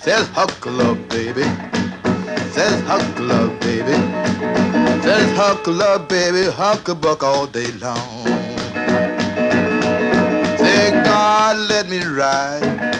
Says huckle up, baby. Says huckle up, baby. Says huckle up, baby. Hucklebuck all day long. Say, God, let me ride